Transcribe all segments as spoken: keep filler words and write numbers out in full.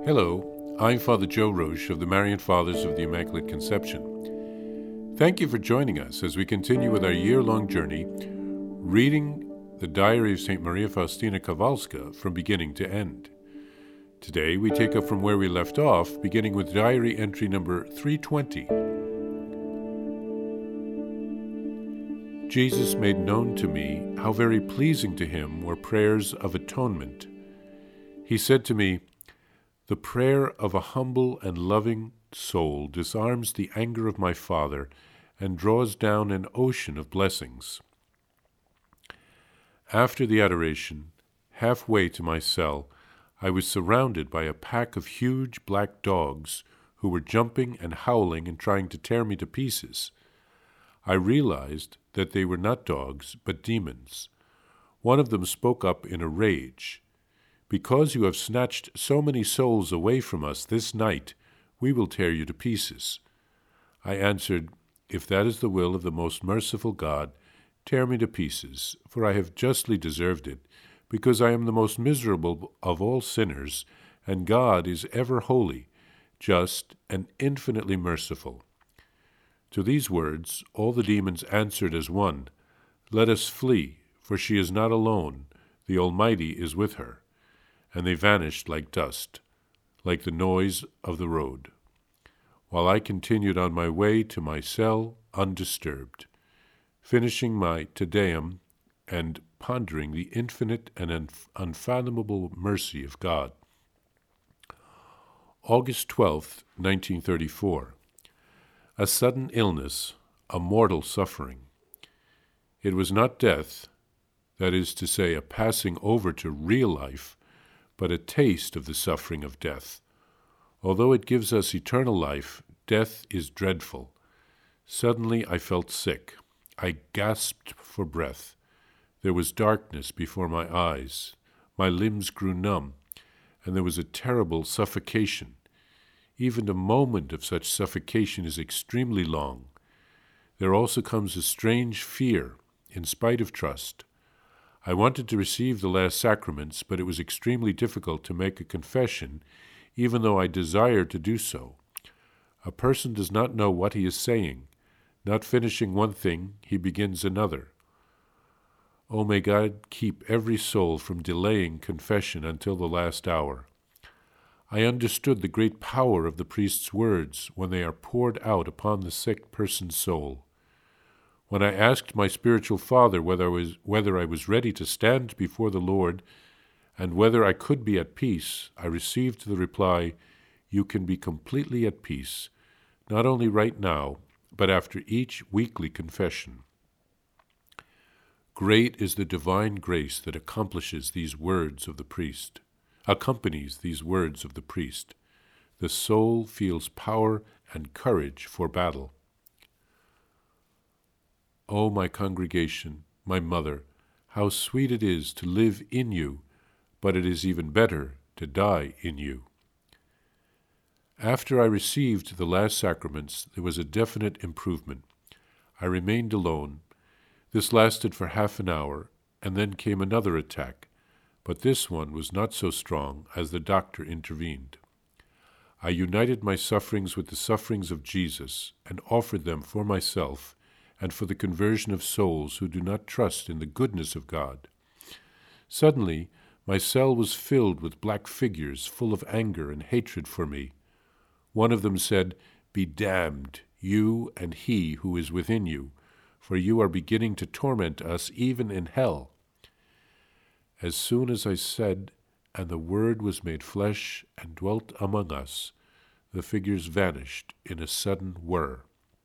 Hello, I'm Father Joe Roche of the Marian Fathers of the Immaculate Conception. Thank you for joining us as we continue with our year-long journey reading the Diary of Saint Maria Faustina Kowalska from beginning to end. Today we take up from where we left off, beginning with diary entry number three twenty. Jesus made known to me how very pleasing to him were prayers of atonement. He said to me, "The prayer of a humble and loving soul disarms the anger of my Father and draws down an ocean of blessings." After the adoration, halfway to my cell, I was surrounded by a pack of huge black dogs who were jumping and howling and trying to tear me to pieces. I realized that they were not dogs, but demons. One of them spoke up in a rage. "Because you have snatched so many souls away from us this night, we will tear you to pieces." I answered, "If that is the will of the most merciful God, tear me to pieces, for I have justly deserved it, because I am the most miserable of all sinners, and God is ever holy, just, and infinitely merciful." To these words all the demons answered as one, "Let us flee, for she is not alone, the Almighty is with her." And they vanished like dust, like the noise of the road, while I continued on my way to my cell undisturbed, finishing my Te Deum and pondering the infinite and unf- unfathomable mercy of God. August twelfth, nineteen thirty-four. A sudden illness, a mortal suffering. It was not death, that is to say, a passing over to real life, but a taste of the suffering of death. Although it gives us eternal life, death is dreadful. Suddenly I felt sick. I gasped for breath. There was darkness before my eyes. My limbs grew numb, and there was a terrible suffocation. Even a moment of such suffocation is extremely long. There also comes a strange fear, in spite of trust. I wanted to receive the last sacraments, but it was extremely difficult to make a confession, even though I desired to do so. A person does not know what he is saying. Not finishing one thing, he begins another. Oh, may God keep every soul from delaying confession until the last hour. I understood the great power of the priest's words when they are poured out upon the sick person's soul. When I asked my spiritual father whether I was, whether I was ready to stand before the Lord and whether I could be at peace, I received the reply, "You can be completely at peace, not only right now, but after each weekly confession." Great is the divine grace that accomplishes these words of the priest, accompanies these words of the priest. The soul feels power and courage for battle. O my congregation, my mother, how sweet it is to live in you, but it is even better to die in you. After I received the last sacraments, there was a definite improvement. I remained alone. This lasted for half an hour, and then came another attack, but this one was not so strong as the doctor intervened. I united my sufferings with the sufferings of Jesus and offered them for myself and for the conversion of souls who do not trust in the goodness of God. Suddenly, my cell was filled with black figures full of anger and hatred for me. One of them said, "Be damned, you and he who is within you, for you are beginning to torment us even in hell." As soon as I said, "And the Word was made flesh and dwelt among us," the figures vanished in a sudden whir.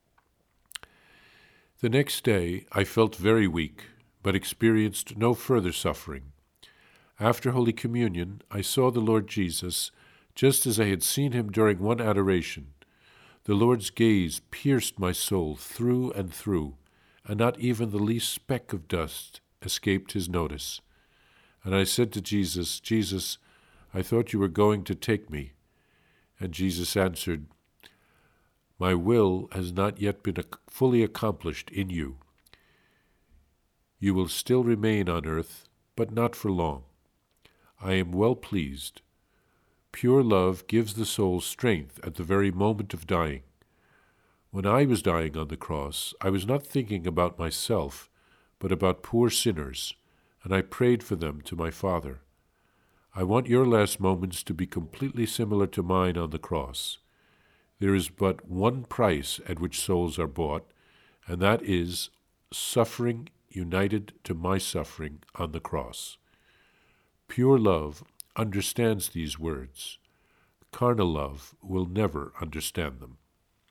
The next day I felt very weak, but experienced no further suffering. After Holy Communion, I saw the Lord Jesus, just as I had seen him during one adoration. The Lord's gaze pierced my soul through and through, and not even the least speck of dust escaped his notice. And I said to Jesus, "Jesus, I thought you were going to take me." And Jesus answered, "My will has not yet been fully accomplished in you. You will still remain on earth, but not for long. I am well pleased. Pure love gives the soul strength at the very moment of dying. When I was dying on the cross, I was not thinking about myself, but about poor sinners, and I prayed for them to my Father. I want your last moments to be completely similar to mine on the cross. There is but one price at which souls are bought, and that is suffering united to my suffering on the cross. Pure love understands these words. Carnal love will never understand them.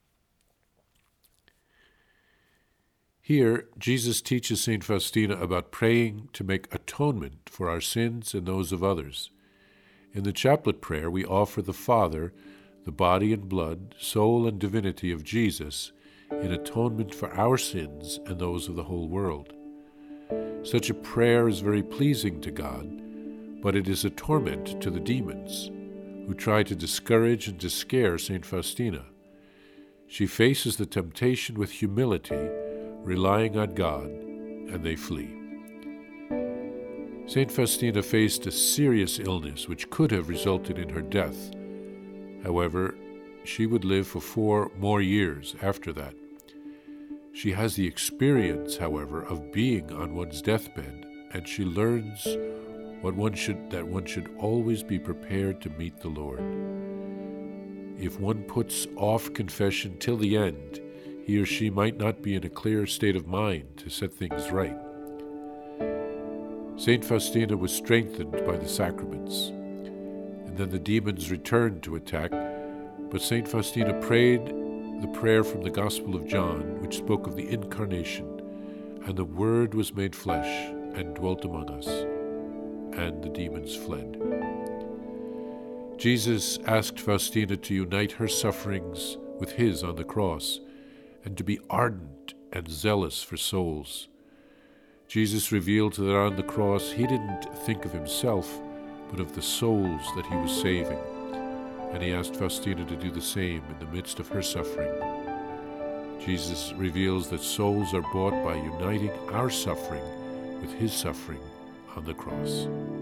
Here, Jesus teaches Saint Faustina about praying to make atonement for our sins and those of others. In the chaplet prayer, we offer the Father the body and blood, soul and divinity of Jesus in atonement for our sins and those of the whole world. Such a prayer is very pleasing to God, but it is a torment to the demons, who try to discourage and to scare Saint Faustina. She faces the temptation with humility, relying on God, and they flee. Saint Faustina faced a serious illness which could have resulted in her death. However, she would live for four more years after that. She has the experience, however, of being on one's deathbed, and she learns what one should, that one should always be prepared to meet the Lord. If one puts off confession till the end, he or she might not be in a clear state of mind to set things right. Saint Faustina was strengthened by the sacraments, and then the demons returned to attack, but Saint Faustina prayed the prayer from the Gospel of John, which spoke of the Incarnation, and the Word was made flesh and dwelt among us, and the demons fled. Jesus asked Faustina to unite her sufferings with his on the cross, and to be ardent and zealous for souls. Jesus revealed that on the cross he didn't think of himself, but of the souls that he was saving, and he asked Faustina to do the same in the midst of her suffering. Jesus reveals that souls are bought by uniting our suffering with his suffering on the cross.